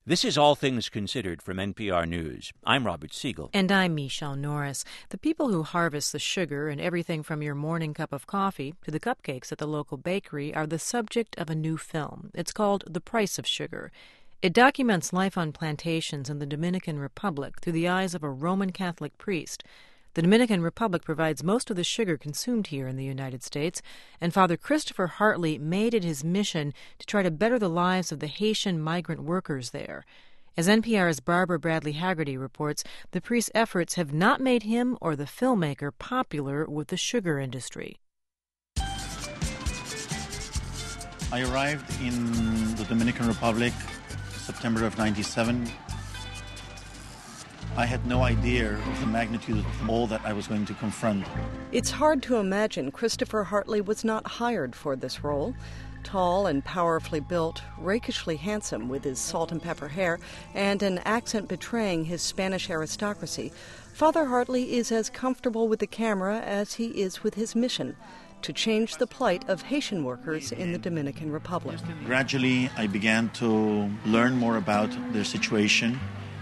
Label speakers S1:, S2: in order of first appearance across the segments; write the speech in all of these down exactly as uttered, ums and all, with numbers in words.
S1: This is All Things Considered from N P R News. I'm Robert Siegel.
S2: And I'm Michelle Norris. The people who harvest the sugar and everything from your morning cup of coffee to the cupcakes at the local bakery are the subject of a new film. It's called The Price of Sugar. It documents life on plantations in the Dominican Republic through the eyes of a Roman Catholic priest. The Dominican Republic provides most of the sugar consumed here in the United States, and Father Christopher Hartley made it his mission to try to better the lives of the Haitian migrant workers there. As N P R's Barbara Bradley Haggerty reports, the priest's efforts have not made him or the filmmaker popular with the sugar industry.
S3: I arrived in the Dominican Republic September of ninety-seven. I had no idea of the magnitude of all that I was going to confront.
S4: It's hard to imagine Christopher Hartley was not hired for this role. Tall and powerfully built, rakishly handsome with his salt and pepper hair, and an accent betraying his Spanish aristocracy, Father Hartley is as comfortable with the camera as he is with his mission, to change the plight of Haitian workers in the Dominican Republic.
S3: Gradually, I began to learn more about their situation.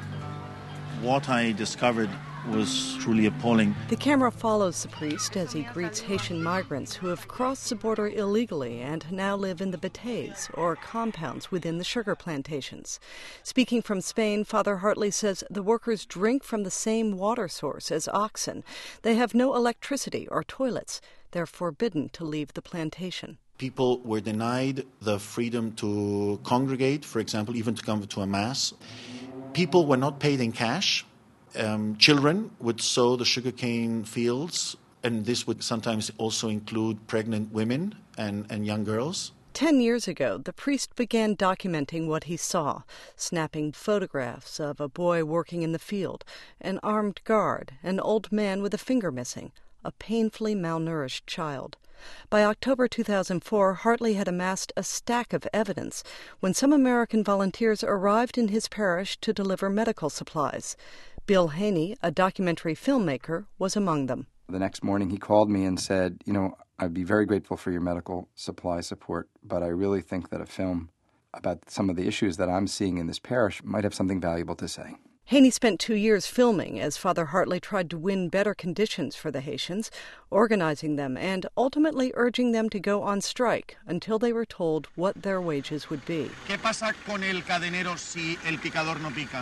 S3: What I discovered was truly appalling.
S4: The camera follows the priest as he greets Haitian migrants who have crossed the border illegally and now live in the bateys, or compounds within the sugar plantations. Speaking from Spain, Father Hartley says the workers drink from the same water source as oxen. They have no electricity or toilets. They're forbidden to leave the plantation.
S3: People were denied the freedom to congregate, for example, even to come to a mass. People were not paid in cash. Um, children would sow the sugarcane fields, and this would sometimes also include pregnant women and, and young girls.
S4: Ten years ago, the priest began documenting what he saw, snapping photographs of a boy working in the field, an armed guard, an old man with a finger missing, a painfully malnourished child. By October two thousand four, Hartley had amassed a stack of evidence when some American volunteers arrived in his parish to deliver medical supplies. Bill Haney, a documentary filmmaker, was among them.
S5: The next morning he called me and said, you know, I'd be very grateful for your medical supply support, but I really think that a film about some of the issues that I'm seeing in this parish might have something valuable to say.
S4: Haney spent two years filming as Father Hartley tried to win better conditions for the Haitians, organizing them and ultimately urging them to go on strike until they were told what their wages would be.
S6: ¿Qué pasa con el cadenero si el picador no pica?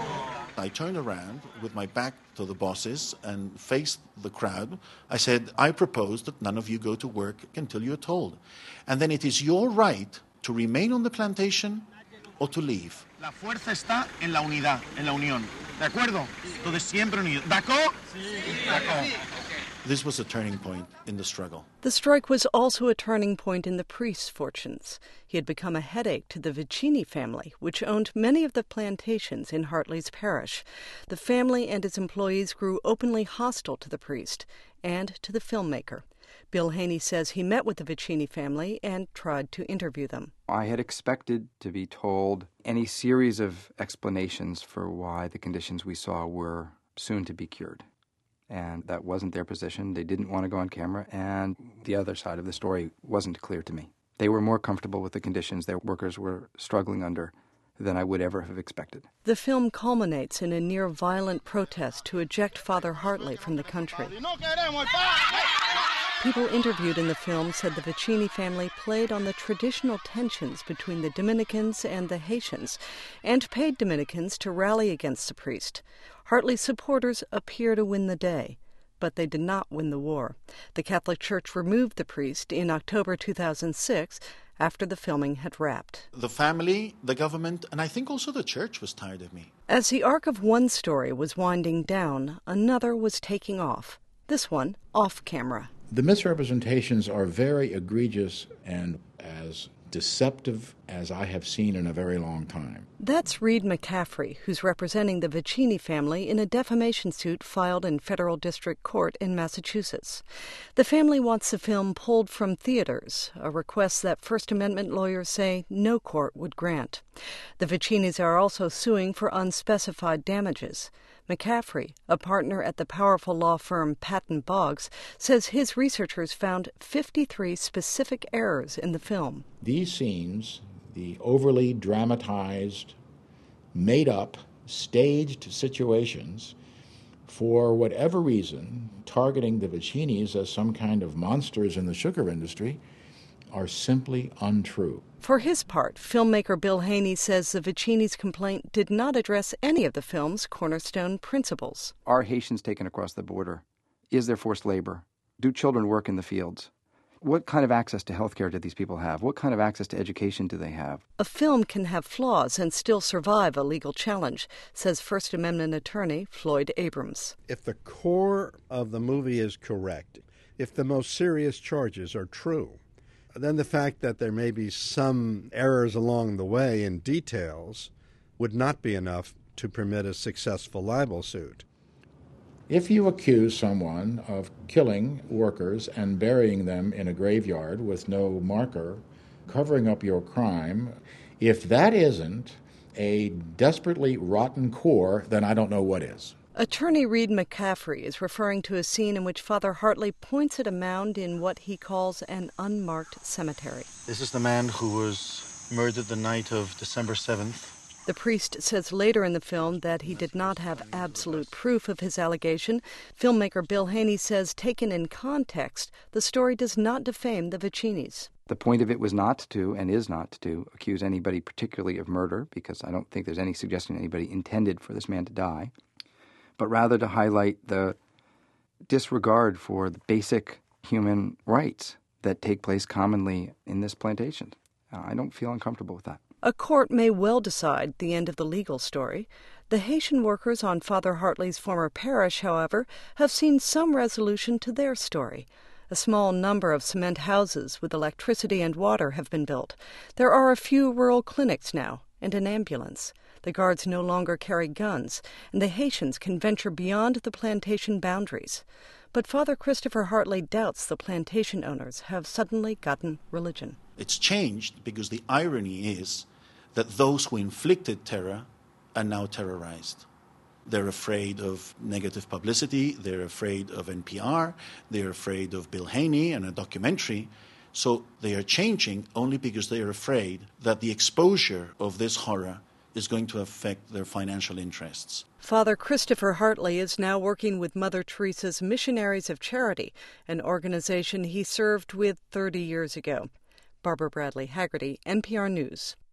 S3: I turned around with my back to the bosses and faced the crowd. I said, I propose that none of you go to work until you're told. And then it is your right to remain on the plantation or to leave.
S6: La fuerza está en la unidad, en la unión. ¿De acuerdo? Entonces siempre unidos. ¿D'accord? Sí. D'accord.
S3: This was a turning point in the struggle.
S4: The strike was also a turning point in the priest's fortunes. He had become a headache to the Vicini family, which owned many of the plantations in Hartley's parish. The family and its employees grew openly hostile to the priest and to the filmmaker. Bill Haney says he met with the Vicini family and tried to interview them.
S5: I had expected to be told any series of explanations for why the conditions we saw were soon to be cured. And that wasn't their position. They didn't want to go on camera, and the other side of the story wasn't clear to me. They were more comfortable with the conditions their workers were struggling under than I would ever have expected.
S4: The film culminates in a near-violent protest to eject Father Hartley from the country. People interviewed in the film said the Vicini family played on the traditional tensions between the Dominicans and the Haitians and paid Dominicans to rally against the priest. Hartley's supporters appear to win the day, but they did not win the war. The Catholic Church removed the priest in October two thousand six after the filming had wrapped.
S3: The family, the government, and I think also the church was tired of me.
S4: As the arc of one story was winding down, another was taking off. This one off camera.
S7: The misrepresentations are very egregious and as deceptive as I have seen in a very long time.
S4: That's Reed McCaffrey, who's representing the Vicini family in a defamation suit filed in federal district court in Massachusetts. The family wants the film pulled from theaters, a request that First Amendment lawyers say no court would grant. The Vicinis are also suing for unspecified damages. McCaffrey, a partner at the powerful law firm Patton Boggs, says his researchers found fifty-three specific errors in the film.
S7: These scenes, the overly dramatized made up, staged situations for whatever reason, targeting the Viccinis as some kind of monsters in the sugar industry, are simply untrue.
S4: For his part, filmmaker Bill Haney says the Viccinis' complaint did not address any of the film's cornerstone principles.
S5: Are Haitians taken across the border? Is there forced labor? Do children work in the fields? What kind of access to health care do these people have? What kind of access to education do they have?
S4: A film can have flaws and still survive a legal challenge, says First Amendment attorney Floyd Abrams.
S8: If the core of the movie is correct, if the most serious charges are true, then the fact that there may be some errors along the way in details would not be enough to permit a successful libel suit.
S7: If you accuse someone of killing workers and burying them in a graveyard with no marker, covering up your crime, if that isn't a desperately rotten core, then I don't know what is.
S4: Attorney Reed McCaffrey is referring to a scene in which Father Hartley points at a mound in what he calls an unmarked cemetery.
S6: This is the man who was murdered the night of December seventh.
S4: The priest says later in the film that he did not have absolute proof of his allegation. Filmmaker Bill Haney says, taken in context, the story does not defame the Viccinis.
S5: The point of it was not to, and is not to, accuse anybody particularly of murder, because I don't think there's any suggestion anybody intended for this man to die, but rather to highlight the disregard for the basic human rights that take place commonly in this plantation. Uh, I don't feel uncomfortable with that.
S4: A court may well decide the end of the legal story. The Haitian workers on Father Hartley's former parish, however, have seen some resolution to their story. A small number of cement houses with electricity and water have been built. There are a few rural clinics now and an ambulance. The guards no longer carry guns, and the Haitians can venture beyond the plantation boundaries. But Father Christopher Hartley doubts the plantation owners have suddenly gotten religion.
S3: It's changed because the irony is that those who inflicted terror are now terrorized. They're afraid of negative publicity, they're afraid of N P R, they're afraid of Bill Haney and a documentary. So they are changing only because they are afraid that the exposure of this horror is going to affect their financial interests.
S4: Father Christopher Hartley is now working with Mother Teresa's Missionaries of Charity, an organization he served with thirty years ago. Barbara Bradley Haggerty, N P R News.